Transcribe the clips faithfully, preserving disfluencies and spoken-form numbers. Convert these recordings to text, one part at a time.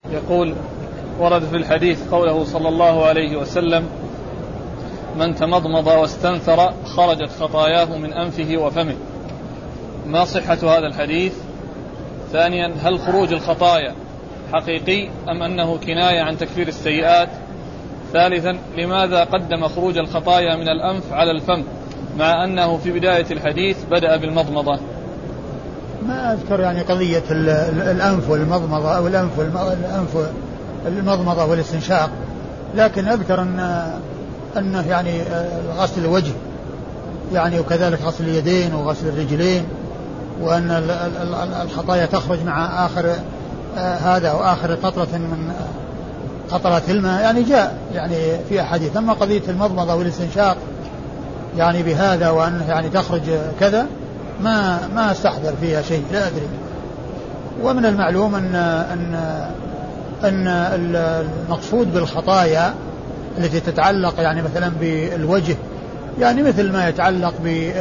يقول: ورد في الحديث قوله صلى الله عليه وسلم: من تمضمض واستنثر خرجت خطاياه من أنفه وفمه. ما صحة هذا الحديث؟ ثانيا، هل خروج الخطايا حقيقي أم أنه كناية عن تكفير السيئات؟ ثالثا، لماذا قدم خروج الخطايا من الأنف على الفم مع أنه في بداية الحديث بدأ بالمضمضة؟ ما أذكر يعني قضية الأنف والمضمضة أو الأنف والأنف المضمضة والاستنشاق، لكن أذكر أن أنه يعني غسل الوجه يعني، وكذلك غسل اليدين وغسل الرجلين، وأن الخطايا تخرج مع آخر هذا وآخر قطرة من قطرات الماء، يعني جاء يعني في أحاديث. أما قضية المضمضة والاستنشاق يعني بهذا وأنه يعني تخرج كذا ما ما استحضر فيها شيء، لا أدري. ومن المعلوم أن أن أن المقصود بالخطايا التي تتعلق يعني مثلا بالوجه يعني مثل ما يتعلق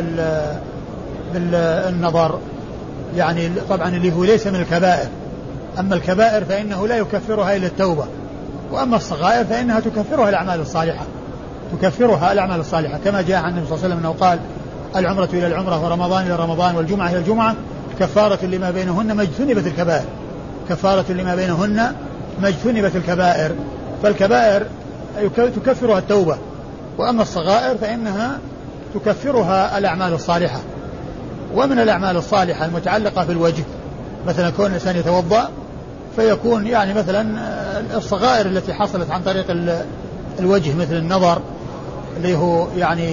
بالنظر يعني طبعا اللي هو ليس من الكبائر. أما الكبائر فإنه لا يكفرها إلا التوبة، وأما الصغائر فإنها تكفرها الأعمال الصالحة تكفرها الأعمال الصالحة كما جاء عن النبي صلى الله عليه وسلم أنه قال: العمرة إلى العمرة ورمضان إلى رمضان والجمعة إلى الجمعة كفارة لما بينهن ما اجتنبت الكبائر كفارة لما بينهن ما اجتنبت الكبائر. فالكبائر تكفرها التوبة، وأما الصغائر فإنها تكفرها الأعمال الصالحة. ومن الأعمال الصالحة المتعلقة في الوجه مثلا كون الإنسان يتوضأ فيكون يعني مثلا الصغائر التي حصلت عن طريق الوجه مثل النظر اللي هو يعني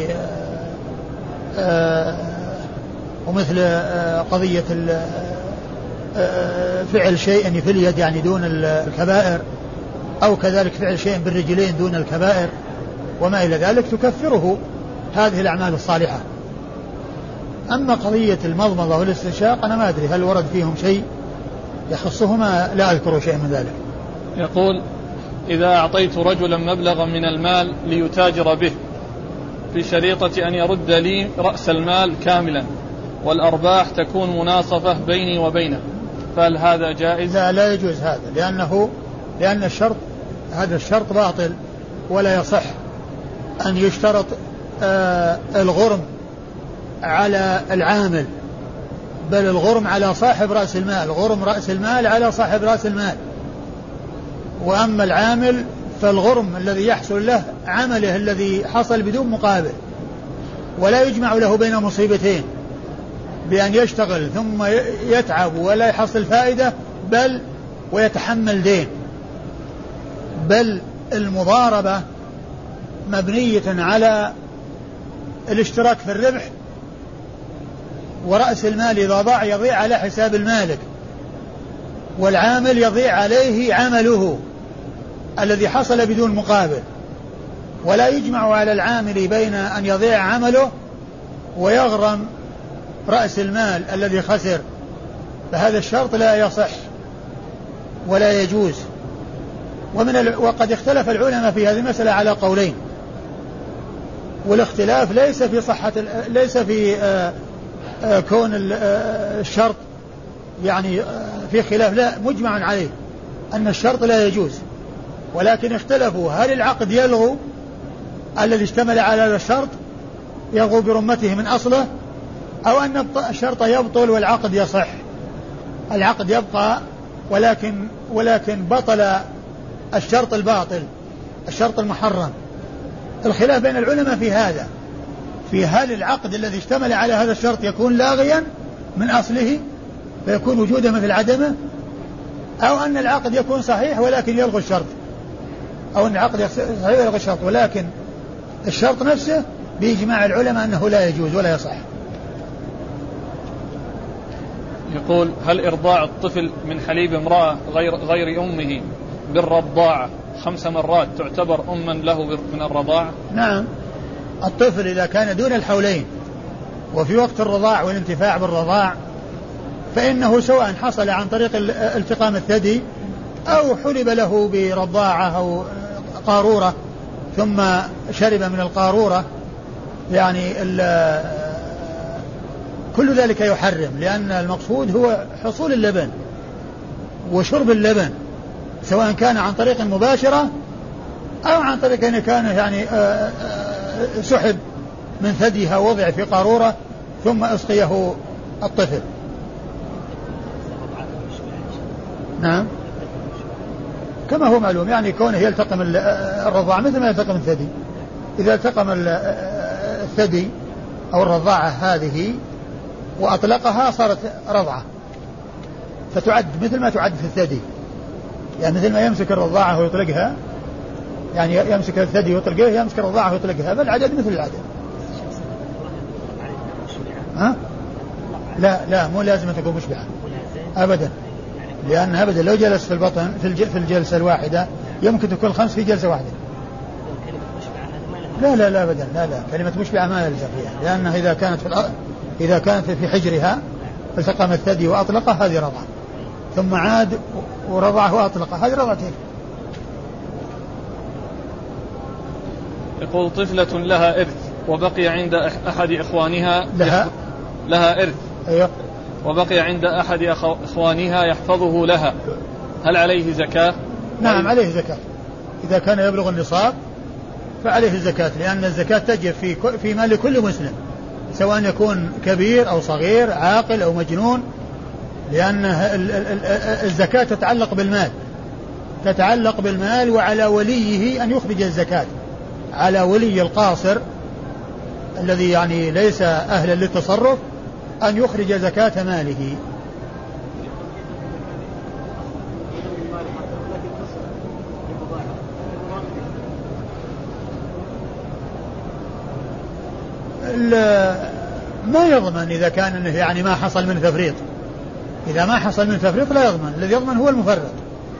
آه ومثل آه قضية آه فعل شيء في اليد يعني دون الكبائر، أو كذلك فعل شيء بالرجلين دون الكبائر وما إلى ذلك تكفره هذه الأعمال الصالحة. أما قضية المضمضة والاستنشاق أنا ما أدري هل ورد فيهم شيء يخصهما، لا أذكر شيء من ذلك. يقول: إذا أعطيت رجلا مبلغا من المال ليتاجر به بشريطة أن يرد لي رأس المال كاملا والأرباح تكون مناصفة بيني وبينه، فهل هذا جائز؟ لا, لا يجوز هذا، لأنه لأن الشرط هذا الشرط باطل، ولا يصح أن يشترط آه الغرم على العامل، بل الغرم على صاحب رأس المال، غرم رأس المال على صاحب رأس المال. وأما العامل فالغرم الذي يحصل له عمله الذي حصل بدون مقابل، ولا يجمع له بين مصيبتين بأن يشتغل ثم يتعب ولا يحصل فائدة بل ويتحمل دين. بل المضاربة مبنية على الاشتراك في الربح، ورأس المال إذا ضاع يضيع على حساب المالك، والعامل يضيع عليه عمله الذي حصل بدون مقابل. ولا يجمع على العامل بين أن يضيع عمله ويغرم رأس المال الذي خسر، فهذا الشرط لا يصح ولا يجوز. ومن ال... وقد اختلف العلماء في هذه المسألة على قولين، والاختلاف ليس في صحة ال... ليس في آآ آآ كون ال... الشرط يعني في خلاف، لا مجمع عليه أن الشرط لا يجوز، ولكن اختلفوا هل العقد يلغو الذي اشتمل على هذا الشرط يلغو برمته من أصله، أو أن الشرط يبطل والعقد يصح. العقد يبقى ولكن ولكن بطل الشرط الباطل، الشرط المحرم. الخلاف بين العلماء في هذا، في هل العقد الذي اشتمل على هذا الشرط يكون لاغيا من أصله فيكون وجوده مثل عدمه، أو أن العقد يكون صحيح ولكن يلغي الشرط، أو أن العقد صحيح يلغي الشرط ولكن الشرط نفسه بإجماع العلماء أنه لا يجوز ولا يصح. يقول: هل إرضاع الطفل من حليب امرأة غير, غير أمه بالرضاعة خمس مرات تعتبر أما له من الرضاعة؟ نعم، الطفل إذا كان دون الحولين وفي وقت الرضاع والانتفاع بالرضاع فإنه سواء حصل عن طريق التقام الثدي أو حلب له برضاعة أو قارورة ثم شرب من القارورة، يعني كل ذلك يحرم، لأن المقصود هو حصول اللبن وشرب اللبن، سواء كان عن طريق مباشرة أو عن طريق أن كان يعني آآ آآ سحب من ثديها وضع في قارورة ثم أسقيه الطفل. نعم كما هو معلوم، يعني كونه يلتقم الرضاعة مثل ما يلتقم الثدي. إذا التقم الثدي أو الرضاعة هذه وأطلقها صارت رضعة، فتعد مثل ما تعد في الثدي، يعني مثل ما يمسك الرضاعة ويطلقها، يعني يمسك الثدي ويطلقها، يمسك الرضاعة ويطلقها، فالعدد مثل العدد. ها؟ لا لا مو لازم تكون مشبعة أبدا، لأن أبدا لو جلس في البطن في الجلسة الواحدة يمكن تكون خمس في جلسة واحدة. لا لا لا أبدا، لا لا كلمة مشبعة ما يلزم فيها، لأنها إذا كانت في الأرض إذا كانت في حجرها التقم الثدي وأطلقه هذه رضعة، ثم عاد ورضعه وأطلقه هذه رضعتين. يقول طفلة لها إرث وبقي عند أحد إخوانها لها لها إرث أيوه وبقي عند أحد إخوانها يحفظه لها، هل عليه زكاة؟ نعم عليه زكاة، إذا كان يبلغ النصاب فعليه الزكاة، لأن الزكاة تجب في في مال كل مسلم سواء يكون كبير أو صغير عاقل أو مجنون، لأن الزكاة تتعلق بالمال تتعلق بالمال وعلى وليه أن يخرج الزكاة، على ولي القاصر الذي يعني ليس أهلا للتصرف أن يخرج زكاة ماله. ما يضمن إذا كان يعني ما حصل من تفريط، إذا ما حصل من تفريط لا يضمن، الذي يضمن هو المفرط.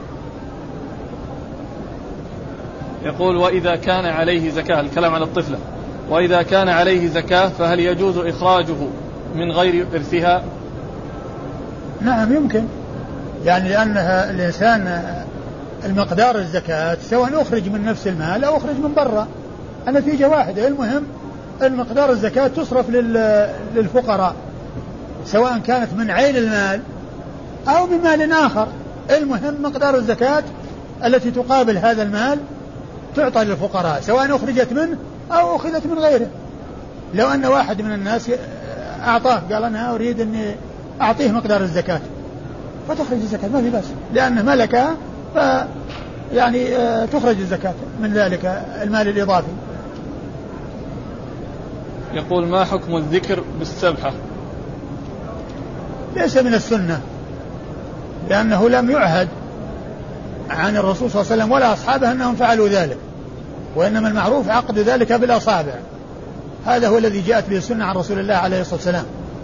يقول وإذا كان عليه زكاة، الكلام على الطفلة، وإذا كان عليه زكاة فهل يجوز إخراجه من غير إرثها؟ نعم يمكن، يعني لأنها الإنسان المقدار الزكاة سواء أخرج من نفس المال أو أخرج من برا النتيجة واحدة، المهم المقدار الزكاة تصرف للفقراء سواء كانت من عين المال أو من مال آخر، المهم مقدار الزكاة التي تقابل هذا المال تعطى للفقراء سواء أخرجت منه أو أخذت من غيره. لو أن واحد من الناس أعطاه قال أنا أريد أن أعطيه مقدار الزكاة فتخرج الزكاة ما في بس، لأنه ملكها ف يعني تخرج الزكاة من ذلك المال الإضافي. يقول ما حكم الذكر بالسبحة؟ ليس من السنة، لأنه لم يعهد عن الرسول صلى الله عليه وسلم ولا أصحابه أنهم فعلوا ذلك، وإنما المعروف عقد ذلك بالأصابع، هذا هو الذي جاءت به السنة عن رسول الله عليه الصلاة والسلام،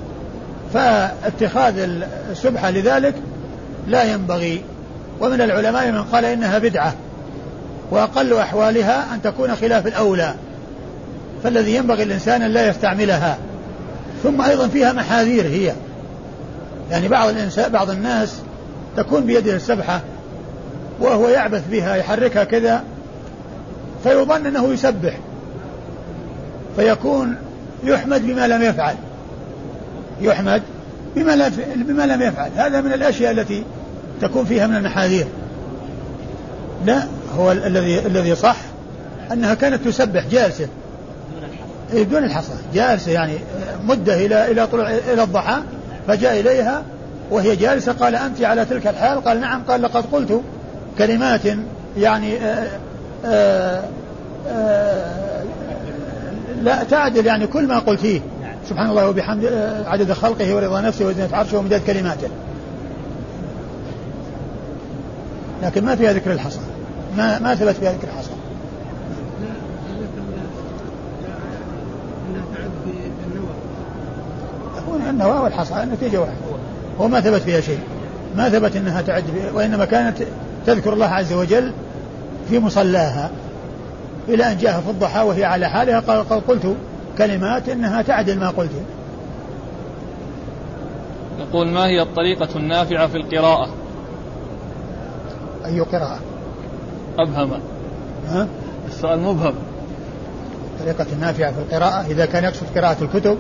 فاتخاذ السبحة لذلك لا ينبغي. ومن العلماء من قال إنها بدعة وأقل أحوالها أن تكون خلاف الأولى، فالذي ينبغي الإنسان أن لا يستعملها. ثم أيضا فيها محاذير هي، يعني بعض الإنسان بعض الناس تكون بيده السبحة وهو يعبث بها يحركها كذا فيظن أنه يسبح فيكون يحمد بما لم يفعل يحمد بما, بما لم يفعل هذا من الأشياء التي تكون فيها من المحاذير. لا، هو الذي الذي صح أنها كانت تسبح جالسة بدون الحصى، جالسة يعني مدة إلى إلى طلوع إلى الضحى، فجاء إليها وهي جالسة قال أنت على تلك الحال؟ قال نعم. قال لقد قلت كلمات يعني آآ آآ آآ لا تعدل يعني كل ما قلتيه، سبحان الله وبحمد عدد خلقه ورضا نفسه وزنة عرشه ومداد كلماته، لكن ما فيها ذكر الحصى، ما ما ثبت فيها ذكر الحصى. النوى والحصى النتيجة واحدة، وما ثبت فيها شيء، ما ثبت أنها تعد، وإنما كانت تذكر الله عز وجل في مصلاها إلى أن جاءها في الضحى وهي على حالها قال قلت كلمات إنها تعدل ما قلت. يقول ما هي الطريقة النافعة في القراءة؟ أي قراءة؟ أبهم. ها؟ السؤال مبهم. الطريقة النافعة في القراءة إذا كان يقصد قراءة الكتب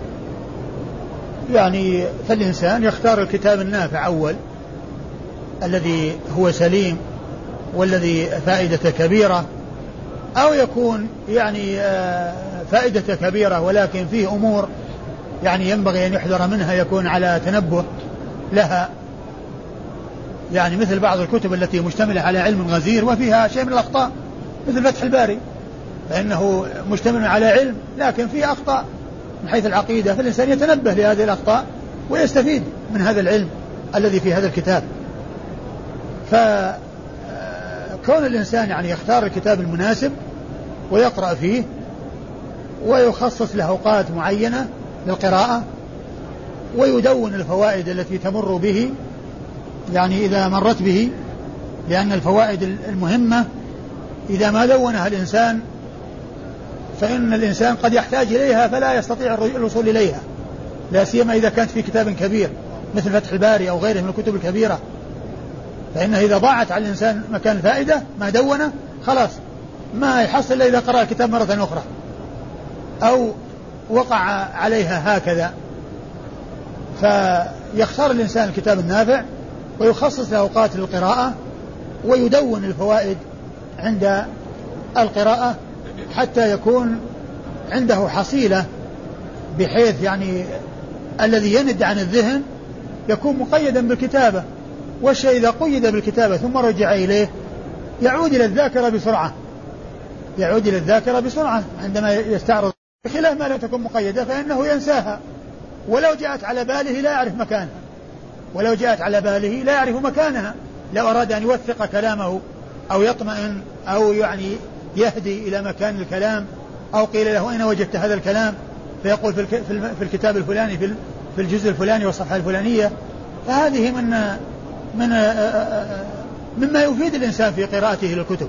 يعني فالإنسان يختار الكتاب النافع أول الذي هو سليم والذي فائدة كبيرة، أو يكون يعني فائدة كبيرة ولكن فيه أمور يعني ينبغي أن يحذر منها، يكون على تنبه لها، يعني مثل بعض الكتب التي مشتملة على علم غزير وفيها شيء من الأخطاء، مثل فتح الباري فإنه مشتمل على علم لكن فيه أخطاء من حيث العقيدة، فالإنسان يتنبه لهذه الأخطاء ويستفيد من هذا العلم الذي في هذا الكتاب. فكون الإنسان يعني يختار الكتاب المناسب ويقرأ فيه ويخصص له أوقات معينة للقراءة ويدون الفوائد التي تمر به يعني إذا مرت به، لأن الفوائد المهمة إذا ما دونها الإنسان فإن الإنسان قد يحتاج إليها فلا يستطيع الوصول إليها، لا سيما إذا كانت في كتاب كبير مثل فتح الباري أو غيره من الكتب الكبيرة، فإنه إذا ضاعت على الإنسان مكان الفائدة ما دونه خلاص ما يحصل إلا إذا قرأ الكتاب مرة أخرى أو وقع عليها هكذا. فيختار الإنسان الكتاب النافع ويخصص له أوقات للقراءة ويدون الفوائد عند القراءة حتى يكون عنده حصيلة، بحيث يعني الذي يند عن الذهن يكون مقيدا بالكتابة، والشيء إذا قيد بالكتابة ثم رجع إليه يعود إلى الذاكرة بسرعة يعود إلى الذاكرة بسرعة عندما يستعرض، بخلاف ما لم تكن مقيدة فإنه ينساها، ولو جاءت على باله لا يعرف مكانها ولو جاءت على باله لا يعرف مكانها لو أراد أن يوثق كلامه أو يطمئن أو يعني يهدي إلى مكان الكلام، أو قيل له أين وجدت هذا الكلام فيقول في الكتاب الفلاني في الجزء الفلاني والصفحة الفلانية، فهذه من من مما يفيد الإنسان في قراءته للكتب.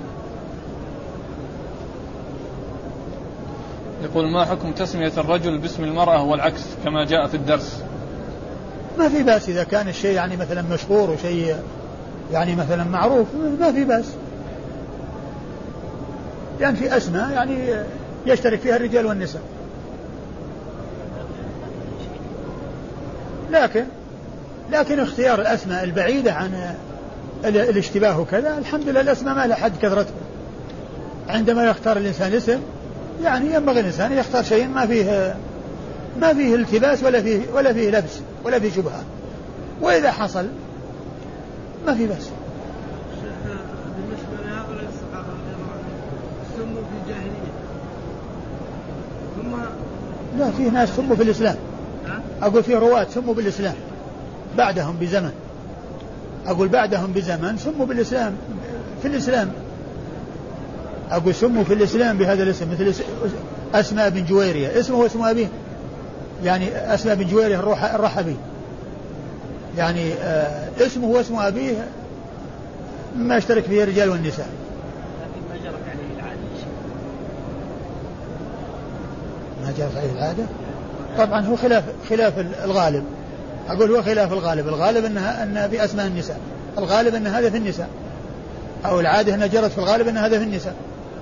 يقول ما حكم تسمية الرجل باسم المرأة والعكس كما جاء في الدرس؟ ما في بأس إذا كان الشيء يعني مثلا مشهور وشيء يعني مثلا معروف ما في بأس، يعني في أسماء يعني يشترك فيها الرجال والنساء، لكن لكن اختيار الأسماء البعيدة عن الاشتباه وكذا الحمد لله الأسماء ما لها حد كثرتها. عندما يختار الإنسان اسم يعني ينبغي الإنسان يختار شيء ما فيه ما فيه التباس ولا فيه ولا فيه لبس ولا فيه شبهة، وإذا حصل ما في بس. بالنسبة لهؤلاء الصحابة سموا في الجاهلية ثم لا فيه ناس سموا في الإسلام، أقول فيه رواة سموا بالإسلام بعدهم بزمن، أقول بعدهم بزمن سموا بالإسلام في الإسلام، أقول سموا في الإسلام بهذا الاسم، مثل أسماء بن جويرية اسمه واسم أبيه، يعني أسماء بن جويرية الرحبي يعني آه اسمه واسم أبيه ما يشترك فيه الرجال والنساء. لكن ما جرت عليه العادة ما جرت عليه العادة طبعا هو خلاف خلاف الغالب، أقول هو خلاف الغالب، الغالب أنها أن في أسماء النساء، الغالب أن هذا في النساء، أو العادة أنها جرت في الغالب أن هذا في النساء.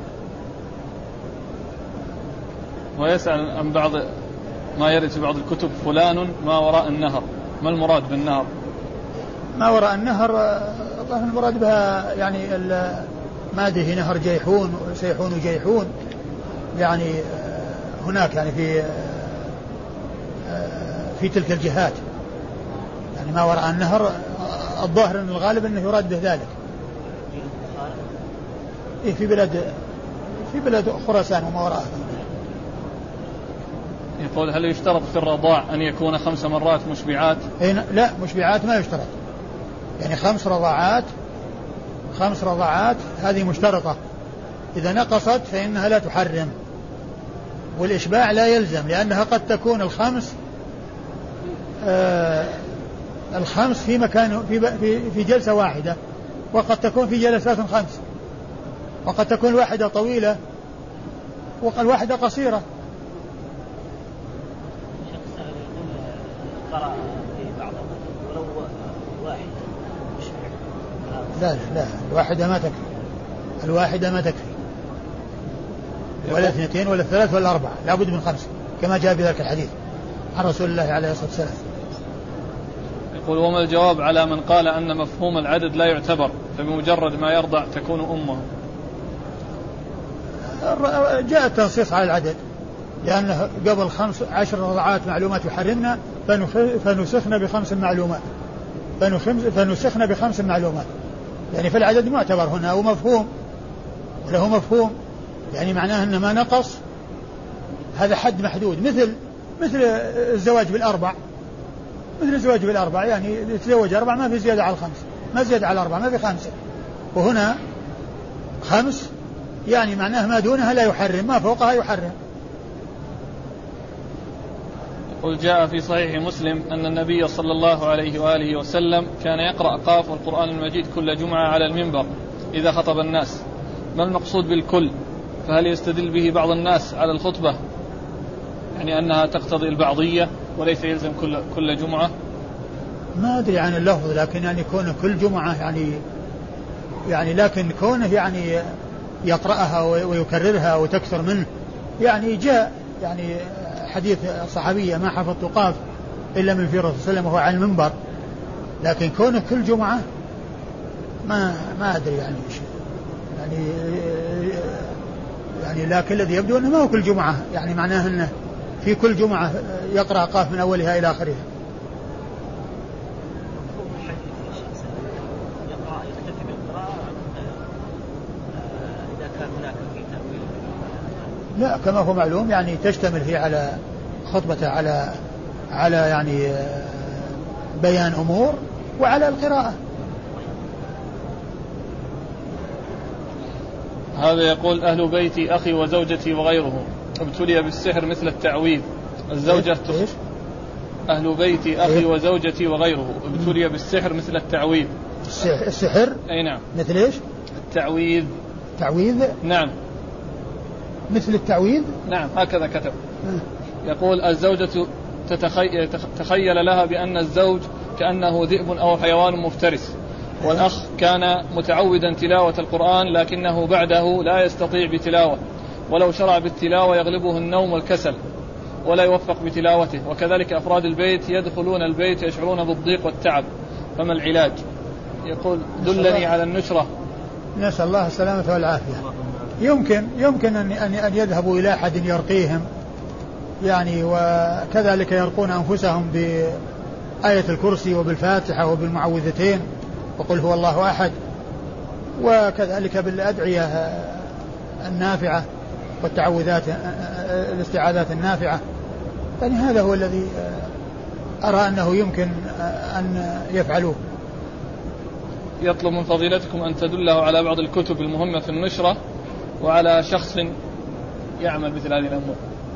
ويسأل عن بعض ما يرد في بعض الكتب فلان ما وراء النهر، ما المراد بالنهر؟ ما وراء النهر طبعا المراد بها يعني ما أدري نهر جيحون وسيحون وجيحون، يعني هناك يعني في في تلك الجهات، يعني ما وراء النهر الظاهر أن الغالب أنه يراد به ذلك. إيه في بلاد في بلاد خراسان وما وراءها. يقول هل يشترط في الرضاع أن يكون خمس مرات مشبعات؟ إيه لا مشبعات ما يشترط، يعني خمس رضاعات خمس رضاعات هذه مشترطة، إذا نقصت فإنها لا تحرم، والإشباع لا يلزم لأنها قد تكون الخمس آه الخمس في مكان في, في, في جلسة واحدة، وقد تكون في جلسات خمس، وقد تكون واحدة طويلة وقد واحدة قصيرة. لا لا الواحدة ما تكفي، الواحدة ما تكفي ولا اثنتين ولا ثلاث ولا أربعة، لابد من خمسة كما جاء بذلك الحديث عن رسول الله عليه الصلاة والسلام. يقول وما الجواب على من قال أن مفهوم العدد لا يعتبر فبمجرد ما يرضع تكون أمه؟ جاء التنصيص على العدد، لأنه قبل خمس عشر رضعات معلومات يحرمنا فنسخنا بخمس معلومات فنسخنا بخمس معلومات، يعني في العدد معتبر هنا ومفهوم وله مفهوم، يعني معناه أن ما نقص هذا حد محدود، مثل مثل الزواج بالأربع، مثل الزواج بالأربع يعني يتزوج أربع ما في زيادة على الخمس، ما زيادة على أربع ما في خمسة، وهنا خمس يعني معناه ما دونها لا يحرم، ما فوقها يحرم. قل جاء في صحيح مسلم أن النبي صلى الله عليه وآله وسلم كان يقرأ قاف والقرآن المجيد كل جمعة على المنبر إذا خطب الناس. ما المقصود بالكل؟ فهل يستدل به بعض الناس على الخطبة يعني أنها تقتضي البعضية وليس يلزم كل كل جمعة؟ ما أدري عن اللفظ، لكن يعني كونه كل جمعة يعني يعني لكن كونه يعني يقرأها ويكررها وتكثر منه يعني جاء يعني حديث صحابية ما حفظت قاف إلا من في رسول الله صلى الله عليه وسلم وهو على المنبر، لكن كونه كل جمعة ما ما أدري يعني يعني يعني لكن الذي يبدو أنه ما هو كل جمعة، يعني معناه أنه في كل جمعة يقرأ قاف من أولها إلى آخرها. لا كما هو معلوم يعني تشتمل هي على خطبة على على يعني بيان أمور وعلى القراءة. هذا يقول أهل بيتي أخي وزوجتي وغيره ابتلي بالسحر مثل التعويذ. الزوجة إيش؟ أهل بيتي أخي إيه؟ وزوجتي وغيره ابتلي بالسحر مثل التعويذ. السحر؟ أي نعم. مثل إيش؟ التعويذ. تعويذ؟ نعم. مثل التعويذ؟ نعم هكذا كتب. يقول الزوجة تتخي... تخيل لها بأن الزوج كأنه ذئب أو حيوان مفترس، والأخ كان متعودا تلاوة القرآن لكنه بعده لا يستطيع بتلاوة، ولو شرع بالتلاوة يغلبه النوم والكسل ولا يوفق بتلاوته، وكذلك أفراد البيت يدخلون البيت يشعرون بالضيق والتعب، فما العلاج؟ يقول دلني على النشرة. نسأل الله السلامة والعافية. يمكن يمكن أن أن يذهبوا إلى أحد يرقيهم يعني، وكذلك يرقون أنفسهم بآية الكرسي وبالفاتحة وبالمعوذتين وقل هو الله أحد، وكذلك بالأدعية النافعة والتعوذات الاستعاذات النافعة. يعني هذا هو الذي أرى أنه يمكن أن يفعلوه. يطلب من فضيلتكم أن تدله على بعض الكتب المهمة في النشرة وعلى شخص يعمل مثل هذه الأمور.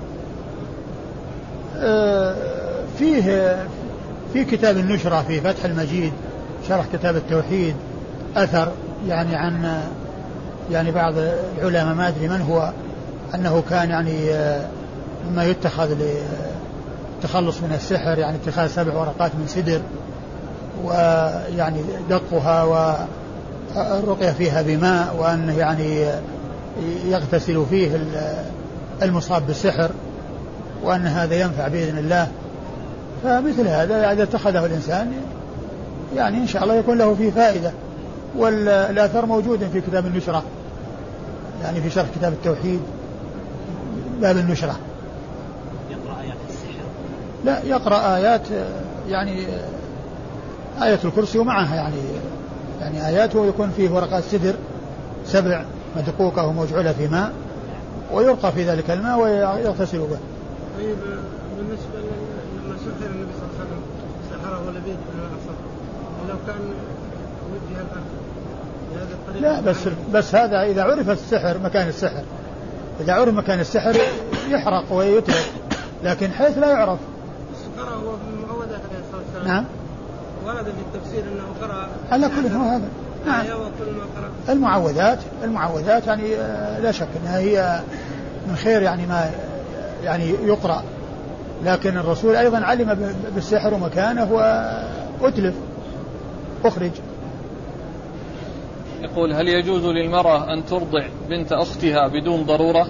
فيه في كتاب النشرة في فتح المجيد شرح كتاب التوحيد أثر يعني عن يعني بعض العلماء ما أدري من هو، أنه كان يعني مما يتخذ للتخلص من السحر يعني اتخاذ سبع ورقات من سدر ويعني دقها والرقية فيها بماء، وأنه يعني يغتسل فيه المصاب بالسحر، وأن هذا ينفع بإذن الله. فمثل هذا إذا اتخذه الإنسان يعني إن شاء الله يكون له فيه فائدة. والآثار موجودة في كتاب النشرة يعني في شرح كتاب التوحيد باب النشرة. يقرأ آيات السحر؟ لا يقرأ آيات يعني آية الكرسي ومعها يعني يعني آياته يكون فيه ورقات سدر سبع مدقوقة وموجعلة في ماء ويرقى في ذلك الماء ويغتسل به. طيب بالنسبة لما سحر النبي صلى الله عليه وسلم سحره لبيد بن الأصم، ولو كان وجه الأرض بهذا الطريق؟ لا بس بس هذا إذا عرف السحر مكان السحر، إذا عرف مكان السحر يحرق ويترك، لكن حيث لا يعرف. قرأ هو في المعوذات عليه الصلاة والسلام. نعم. ورد في التفسير أنه قرأ على كل هو هذا. نعم. المعوذات المعوذات يعني لا شك أنها هي من خير يعني ما يعني يقرأ، لكن الرسول أيضا علم بالسحر ومكانه وأتلف أخرج. يقول هل يجوز للمرأة أن ترضع بنت أختها بدون ضرورة؟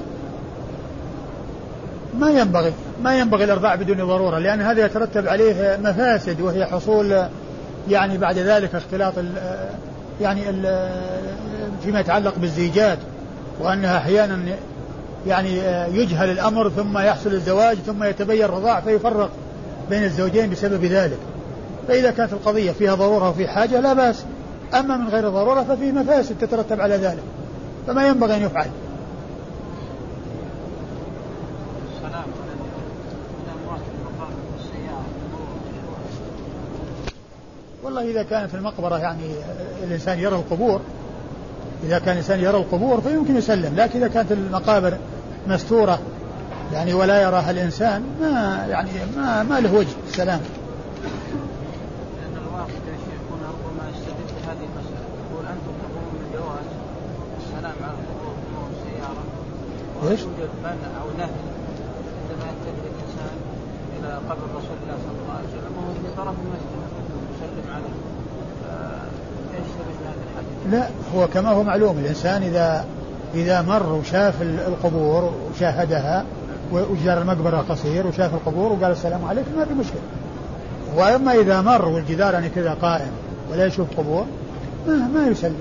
ما ينبغي ما ينبغي الإرضاع بدون ضرورة، لأن هذا يترتب عليه مفاسد، وهي حصول يعني بعد ذلك اختلاط يعني فيما يتعلق بالزيجات، وأنها أحيانا يعني يجهل الأمر ثم يحصل الزواج ثم يتبين الرضاع فيفرق بين الزوجين بسبب ذلك. فإذا كانت القضية فيها ضرورة وفي حاجة لا بأس، أما من غير ضرورة ففيه مفاسد تترتب على ذلك، فما ينبغي أن يفعل. والله إذا كانت المقبرة يعني الإنسان يرى القبور، إذا كان الإنسان يرى القبور فيمكن يسلم، لكن إذا كانت المقابر مستورة يعني ولا يراها الإنسان ما يعني ما, ما له وجه السلام. لأن الواقع يا شيخ هنا ربما يستدل بهذه المسألة، يقول أنتم تقومون بالجواز السلام على القبور والسيارة، ويوجد منع أو نهي عندما يتجه الإنسان إلى قبر رسول الله صلى الله عليه وسلم وهو في طرف المسجد يسلم عليه، فإيش سبب هذا الحديث؟ لا، هو كما هو معلوم الإنسان إذا إذا مر وشاف القبور وشاهدها وجار المقبرة قصير وشاف القبور وقال السلام عليكم ما في مشكلة. وأما إذا مر والجدار يعني كذا قائم ولا يشوف قبور ما ما يسلم.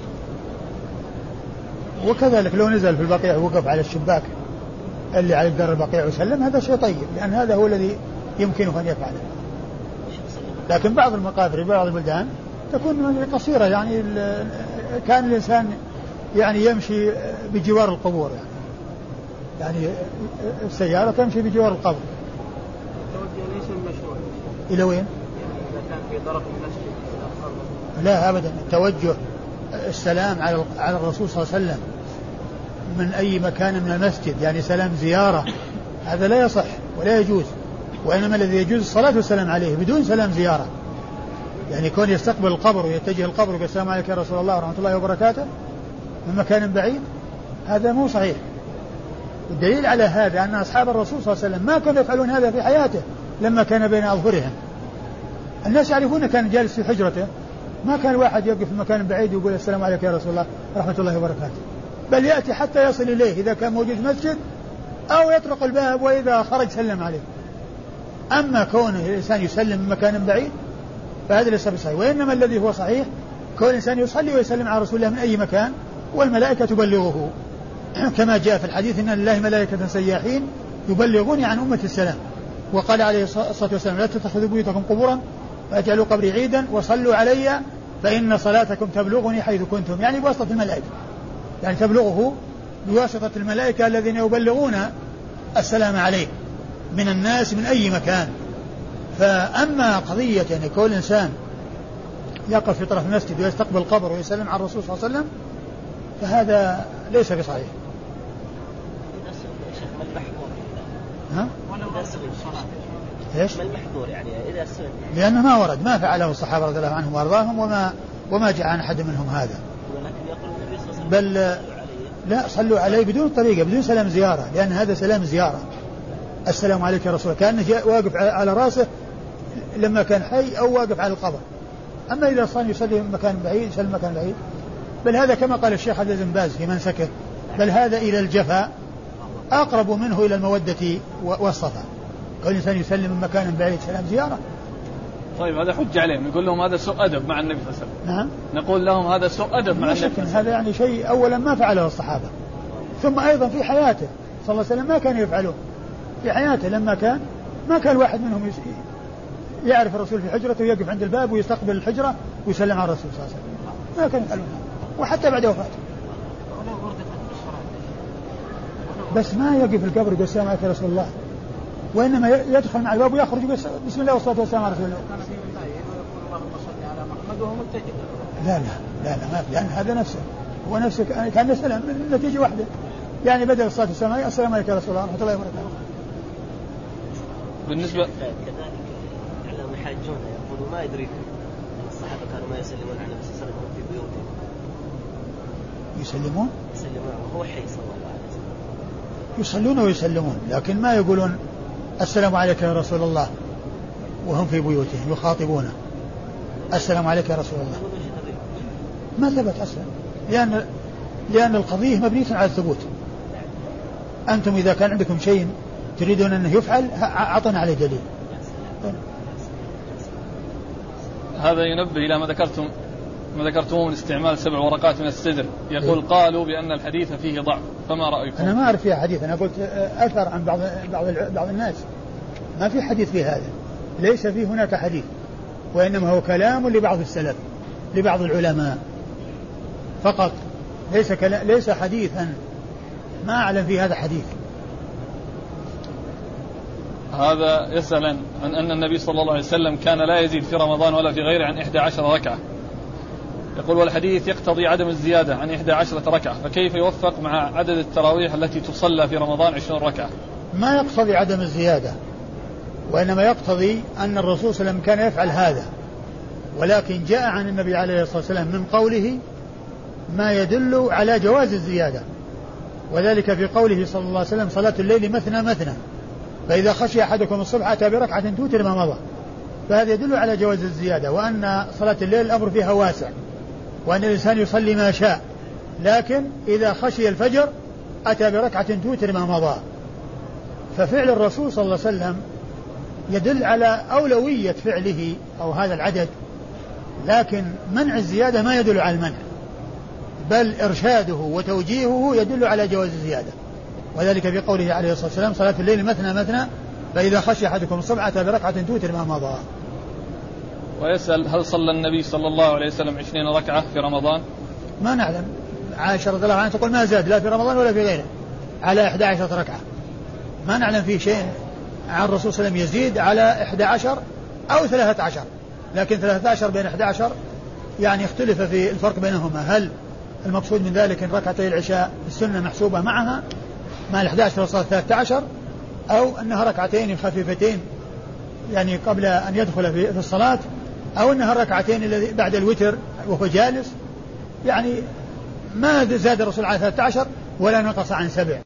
وكذلك لو نزل في البقيع ووقف على الشباك اللي على جدار البقيع وسلم هذا شيء طيب، لأن هذا هو الذي يمكنه أن يفعله. لكن بعض المقابر بعض البلدان تكون قصيرة، يعني كان الإنسان يعني يمشي بجوار القبور، يعني يعني السيارة تمشي بجوار القبر. التوجه ليس المشروع إلى وين؟ يعني إذا كان في طرف المسجد لا أبدا، التوجه السلام على على الرسول صلى الله عليه وسلم من أي مكان من المسجد، يعني سلام زيارة، هذا لا يصح ولا يجوز، وإنما الذي يجوز الصلاة والسلام عليه بدون سلام زيارة. يعني يكون يستقبل القبر ويتجه القبر ويقول السلام عليك يا رسول الله ورحمة الله وبركاته من مكان بعيد، هذا مو صحيح. الدليل على هذا أن أصحاب الرسول صلى الله عليه وسلم ما كانوا يفعلون هذا في حياته لما كان بين أظهرهم. الناس يعرفون كان جالس في حجرته، ما كان واحد يقف في مكان بعيد ويقول السلام عليك يا رسول الله ورحمة الله وبركاته، بل يأتي حتى يصل إليه إذا كان موجود مسجد أو يطرق الباب وإذا خرج سلم عليه. أما كون الإنسان يسلم من مكان بعيد فهذا ليس بصحيح، وإنما الذي هو صحيح كون الإنسان يصلي ويسلم على رسول الله من أي مكان والملائكة تبلغه، كما جاء في الحديث إن لله ملائكة سياحين يبلغوني عن أمة السلام. وقال عليه الصلاة والسلام لا تتخذوا بيوتكم قبورا فاجعلوا قبري عيدا وصلوا علي فإن صلاتكم تبلغني حيث كنتم، يعني بواسطة الملائكة، يعني تبلغه بواسطة الملائكة الذين يبلغون السلام عليه من الناس من أي مكان. فأما قضية يعني كل إنسان يقف في طرف المسجد ويستقبل القبر ويسلم على الرسول صلى الله عليه وسلم فهذا ليس بصحيح. ها؟ ايش؟ ما المحظور يعني اذا سئل؟ لأنه ما ورد، ما فعله الصحابة رضي الله عنهم وارضاهم، وما وما جاء عن أحد منهم هذا. ولكن يقول النبي صلى الله عليه وسلم بل لا صلوا عليه بدون طريقة بدون سلام زيارة، لأن هذا سلام زيارة. السلام عليك يا رسول الله كأنه جاء واقف على راسه لما كان حي أو واقف على القبر. أما إذا صار يصلي مكان بعيد يسلم مكان بعيد، بل هذا كما قال الشيخ عبد العزيز بن باز في منسكه، بل هذا إلى الجفاء أقرب منه إلى المودة والصفا. كل إنسان يسلم من مكان بعيد سلام زيارة. طيب هذا حج عليهم، نقول لهم هذا سوء أدب مع النبي صلى الله عليه وسلم. نعم. نقول لهم هذا سوء أدب مع النبي صلى الله عليه وسلم. هذا يعني شيء أولا ما فعله الصحابة، ثم أيضا في حياته صلى الله عليه وسلم ما كان يفعله في حياته. لما كان ما كان واحد منهم يعرف الرسول في حجرته ويقف عند الباب ويستقبل الحجرة ويسلم على الرسول صلى الله عليه وسلم، ما كان يفعلون، وحتى بعد وفاته. بس ما يقف القبر يقول السلام عليك يا رسول الله، وإنما يدخل مع الباب ويخرج بسم الله والصلاة والسلام على رسول الله. لا لا لا لا ما في، لأن هذا نفسه هو نفسه كان يسلم النتيجة واحدة، يعني بدل الصلاة والسلام السلام عليك يا رسول الله ورحمة الله وبركاته. بالنسبة كذلك على يحاجون يقولوا ما يدريكم الصحابة كانوا ما يسلمون على النبي صلى الله عليه وسلم في بيوتهم. يسلمون؟ يسلمون وهو حي صلى الله عليه وسلم. يصلون ويسلمون، لكن ما يقولون السلام عليك يا رسول الله وهم في بيوتهم يخاطبونه السلام عليك يا رسول الله. ما ثبت أصلا، لأن لأن القضية مبنية على الثبوت. أنتم إذا كان عندكم شيء تريدون أنه يفعل أعطنا عليه دليل. هذا ينبه إلى ما ذكرتم ما ذكرتموه من استعمال سبع ورقات من السدر، يقول إيه؟ قالوا بأن الحديث فيه ضعف، فما رأيكم؟ أنا ما أعرف فيها حديث، أنا قلت أثر عن بعض بعض بعض الناس، ما في حديث في هذا، ليس فيه هناك حديث، وإنما هو كلام لبعض السلف لبعض العلماء فقط، ليس ليس حديثا، ما أعلم في هذا حديث. هذا يسأل عن أن النبي صلى الله عليه وسلم كان لا يزيد في رمضان ولا في غيره عن إحدى عشر ركعة، يقول والحديث يقتضي عدم الزيادة عن إحدى عشرة ركعة، فكيف يوفق مع عدد التراويح التي تصلى في رمضان عشرين ركعة؟ ما يقتضي عدم الزيادة، وإنما يقتضي أن الرسول صلى الله عليه وسلم كان يفعل هذا، ولكن جاء عن النبي عليه الصلاة والسلام من قوله ما يدل على جواز الزيادة، وذلك في قوله صلى الله عليه وسلم صلاة الليل مثنى مثنى، فإذا خشي أحدكم الصبح أتى بركعة توتر ما مضى، فهذا يدل على جواز الزيادة، وأن صلاة الليل الأمر فيها واسع، وأن الإنسان يصلي ما شاء، لكن إذا خشي الفجر أتى بركعة توتر ما مضى. ففعل الرسول صلى الله عليه وسلم يدل على أولوية فعله أو هذا العدد، لكن منع الزيادة ما يدل على المنع، بل إرشاده وتوجيهه يدل على جواز الزيادة، وذلك في قوله عليه الصلاة والسلام صلاة الليل مثنى مثنى فإذا خشي أحدكم الصبح أتى بركعة توتر ما مضى. ويسأل هل صلى النبي صلى الله عليه وسلم عشرين ركعة في رمضان؟ ما نعلم، عائشة رضي الله عنها تقول ما زاد لا في رمضان ولا في غيره على إحدى عشرة ركعة، ما نعلم فيه شيء عن الرسول صلى الله عليه وسلم يزيد على إحدى عشر أو ثلاثة عشر، لكن ثلاثة عشر بين إحدى عشر يعني اختلف في الفرق بينهما، هل المقصود من ذلك أن ركعتي العشاء السنة محسوبة معها مع الإحدى عشر وصلاة ثلاثة عشر، أو أنها ركعتين خفيفتين يعني قبل أن يدخل في الصلاة، أو أنها الركعتين الذي بعد الوتر وهو جالس، يعني ما زاد الرسول على ثلاثة عشر ولا نقص عن سبع.